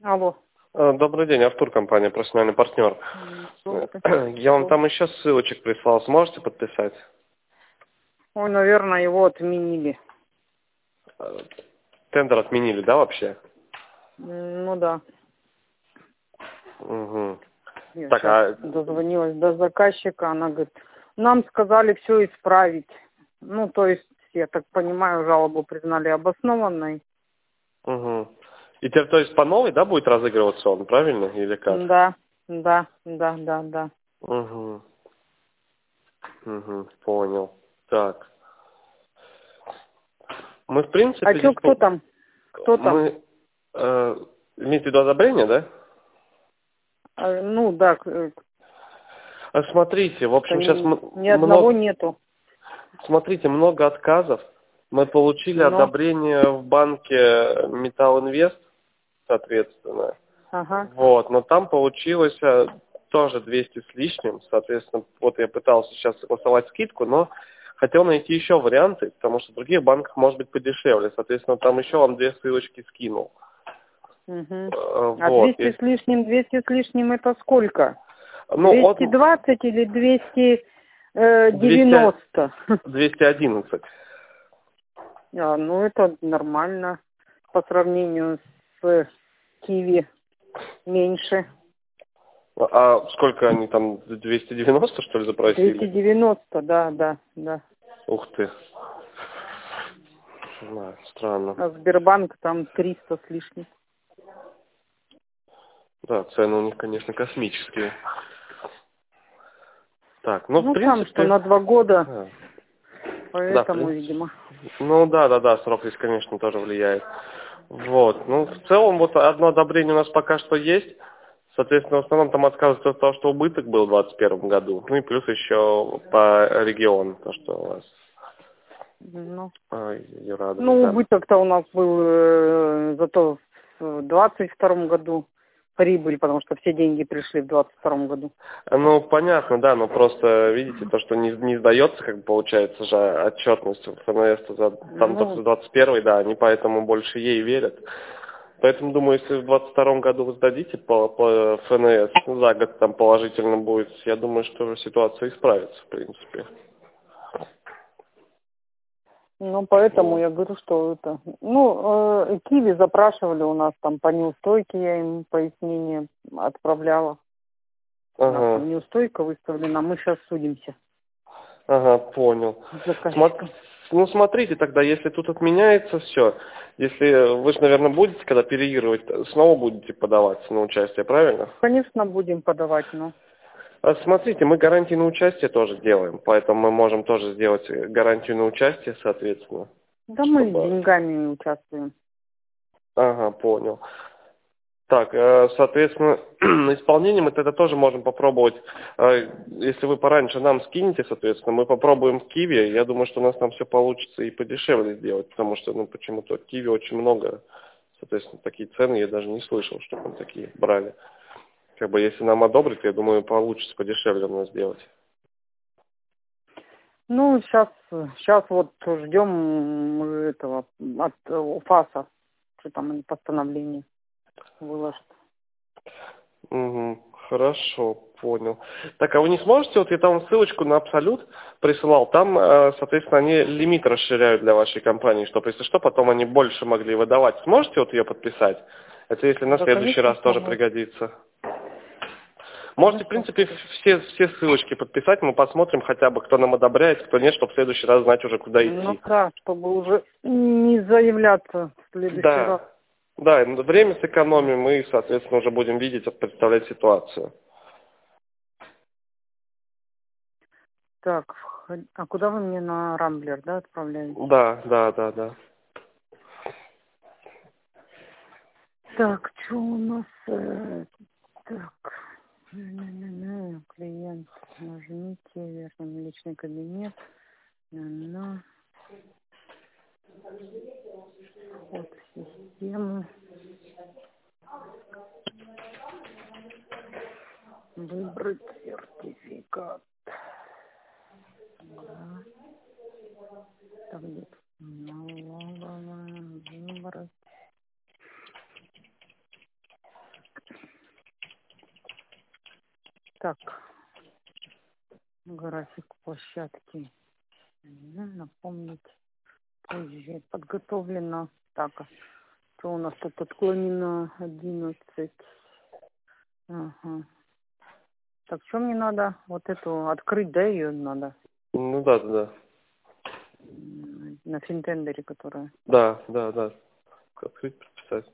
Алло. Добрый день, Артур, компания «Профессиональный партнер». Я вам там еще ссылочек прислал, сможете подписать? Ой, наверное, его отменили. Тендер отменили, да, вообще? Ну да. Угу. Я Так, сейчас дозвонилась до заказчика, она говорит, нам сказали все исправить. Ну, то есть, я так понимаю, жалобу признали обоснованной. Угу. И теперь, то есть, по новой, да, будет разыгрываться он, правильно, или как? Да. Угу. Угу, понял. Так. Мы, в принципе... А что, здесь кто там? Кто там? Мы... имеете в виду одобрение, да? Ну, да, Смотрите, в общем, сейчас ни одного нету. Смотрите, много отказов. Мы получили Но, одобрение в банке Металл Инвест, соответственно. ага. Вот, но там получилось тоже 200 с лишним. Соответственно, вот я пытался сейчас согласовать скидку, но хотел найти еще варианты, потому что в других банках может быть подешевле. Соответственно, там еще вам 2 ссылочки скинул. Угу. А Вот. 200 с лишним это сколько? Ну, 220 или 290? 211. Ну, это нормально по сравнению с Киви меньше. А сколько они там, 290, что ли, запросили? 290, да. Ух ты. Да, странно. А Сбербанк там 300 с лишним. Да, цены у них, конечно, космические. Так, ну, в Ну, там принципе... что на 2 года, Да, поэтому, видимо. Ну, да, срок здесь, конечно, тоже влияет. Вот, ну, в целом, вот одно одобрение у нас пока что есть. Соответственно, в основном там отказывается от того, что убыток был в 2021 году. Ну, и плюс еще по региону, то, что у вас... Ну, Юрадовый, да. убыток-то у нас был зато в 22 году прибыль, потому что все деньги пришли в 22 году. Ну, понятно, да, но просто, видите, то, что не сдается, как бы, получается же, отчетность в ФНС, там только Ну, за 21-й, да, они поэтому больше ей верят. Поэтому, думаю, если в 22-м году вы сдадите по ФНС, за год там положительно будет, я думаю, что ситуация исправится, в принципе. поэтому Вот. я говорю, что это... Киви запрашивали у нас там по неустойке, я им пояснение отправляла. У нас Ага, там неустойка выставлена, мы сейчас судимся понял. с заказчиком. Ну, смотрите тогда, если тут отменяется все, если вы же, наверное, будете, когда переигрывать, снова будете подаваться на участие, правильно? Конечно, будем подавать, но... Смотрите, мы гарантии на участие тоже делаем, поэтому мы можем тоже сделать гарантию на участие, соответственно. Да мы Чтобы... деньгами участвуем. Ага, понял. Так, соответственно, на исполнение мы тогда тоже можем попробовать, если вы пораньше нам скинете, соответственно, мы попробуем в Киви, я думаю, что у нас там все получится и подешевле сделать, потому что, почему-то в Киви очень много, соответственно, такие цены я даже не слышал, чтобы мы такие брали. Как бы, если нам одобрят, я думаю, получится подешевле у нас сделать. Ну, сейчас вот ждем этого от УФАСа, что там они постановление выложат. Угу, хорошо, понял. Так, а вы не сможете, вот я там ссылочку на Абсолют присылал, там, соответственно, они лимит расширяют для вашей компании, чтобы, если что, потом они больше могли выдавать. Сможете вот ее подписать? Это если на Да, следующий конечно, раз тоже смогу. пригодится. Можете, в Конечно. принципе, все ссылочки подписать, мы посмотрим хотя бы, кто нам одобряет, кто нет, чтобы в следующий раз знать уже, куда Ну идти. да, чтобы уже не заявляться в следующий раз. Да, время сэкономим и, соответственно, уже будем видеть, представлять ситуацию. Так, а куда вы мне на Рамблер, да, отправляете? Да. Так, что у нас? Так, клиент, нажмите, верхний личный кабинет. Вход в систему. Выбрать сертификат. Да. Так, где-то налоговая, выбрать. Так, график площадки. Напомнить позже. Подготовлено. Так, что у нас тут отклонено 11. Ага. Так, что мне надо? Вот эту открыть, да, ее надо? Ну да. На финтендере, которая. Да. Открыть, подписать.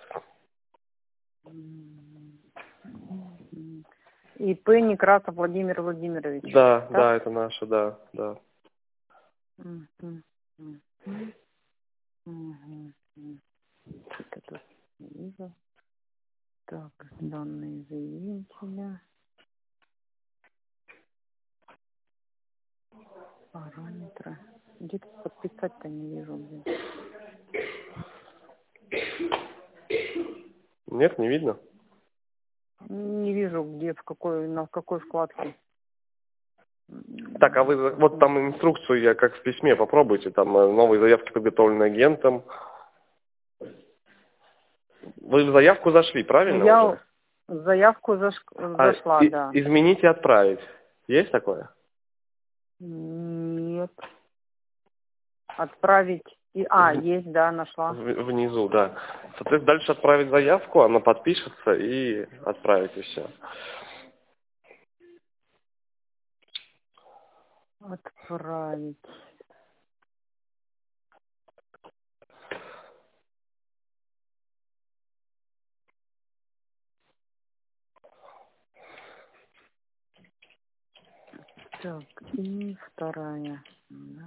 ИП Некрасов Владимир Владимирович. Да, это наша, да. Это тут не вижу. Так, данные заявителя. Параметры. Где-то подписать-то не вижу. Где. Нет, не видно? Не вижу, где, на какой вкладке. Так, а вы вот там инструкцию, я как в письме, попробуйте, там новые заявки подготовлены агентом. Вы в заявку зашли, правильно? Я уже? в заявку зашла, да. Изменить и отправить. Есть такое? Нет. Отправить. Есть, да, нашла. Внизу, да. Соответственно, дальше отправить заявку, она подпишется и отправить, и все. Отправить. Так, и вторая. Да.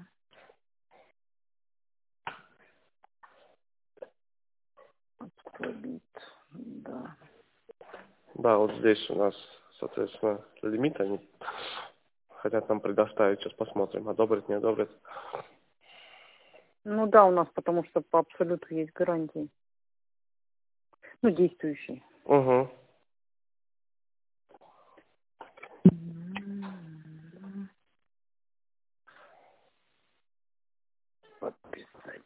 Отправить. Да. Да, вот здесь у нас, соответственно, лимит они хотят нам предоставить. Сейчас посмотрим, одобрит, не одобрит. Ну да, у нас, потому что по абсолюту есть гарантии. Ну, действующие. Угу. Подписать.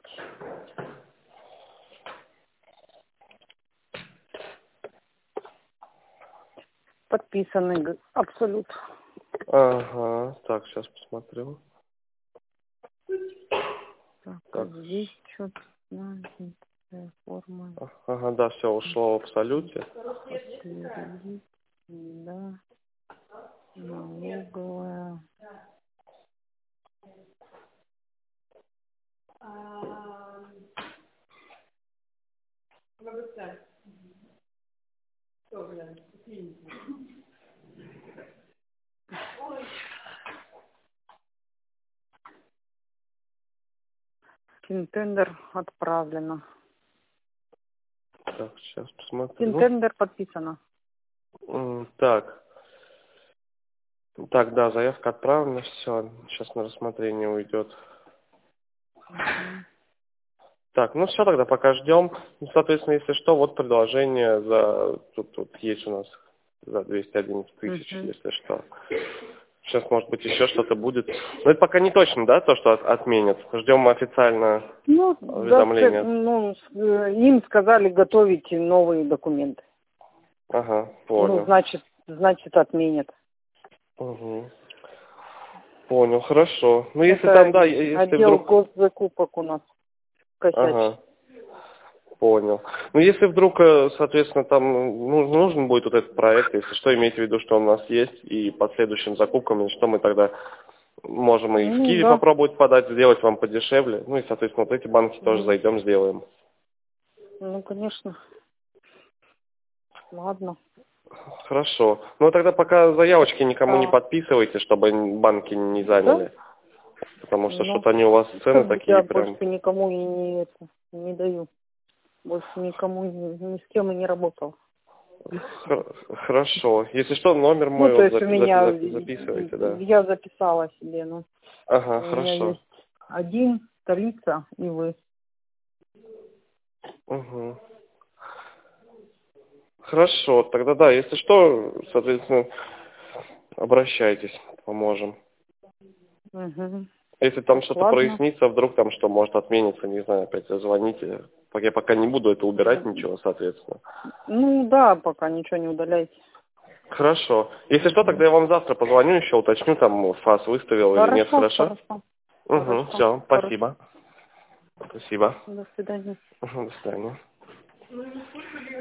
Подписанный абсолют. Ага, так, сейчас посмотрю. Так. Здесь что-то форма. Ага, да, все, ушло в абсолюте. Подтвердить. Да. Налоговая. Финтендер отправлено. Так, сейчас посмотрю. Финтендер подписано. Так. Так, да, заявка отправлена, все. Сейчас на рассмотрение уйдет. Так, ну все, тогда пока ждем. Ну, соответственно, если что, вот предложение за... Тут есть у нас за 211 тысяч, если что. Сейчас, может быть, еще что-то будет. Но это пока не точно, да, то, что отменят. Ждем официально уведомления. Да, им сказали готовить новые документы. Ага, понял. Ну, значит отменят. Угу. Понял, хорошо. Ну, если это там, да, если отдел вдруг... госзакупок у нас косячит. Ага, понял. Ну, если вдруг, соответственно, там нужен будет вот этот проект, если что, имейте в виду, что он у нас есть, и последующим закупкам, и что мы тогда можем и в Киеве попробовать подать, сделать вам подешевле. Ну, и, соответственно, вот эти банки тоже зайдем, сделаем. Ну, конечно. Ладно. Хорошо. Ну, тогда пока заявочки никому не подписывайте, чтобы банки не заняли. Да? Потому что что-то они у вас цены такие я прям... больше никому и не даю. Больше никому, ни с кем и не работал. Хорошо. Если что, номер мой то есть у меня записывайте, да. Я записала себе, Ага, у хорошо. меня есть один, столица и вы. Угу. Хорошо, тогда да, если что, соответственно, обращайтесь, поможем. Угу. Если там что-то прояснится, вдруг там что может отмениться, не знаю, опять звоните. Я пока не буду это убирать, ничего, соответственно. Ну да, пока ничего не удаляйте. Хорошо. Если что, тогда я вам завтра позвоню еще, уточню, там ФАС выставил или нет, хорошо? Угу, все, спасибо. Спасибо. До свидания. До свидания.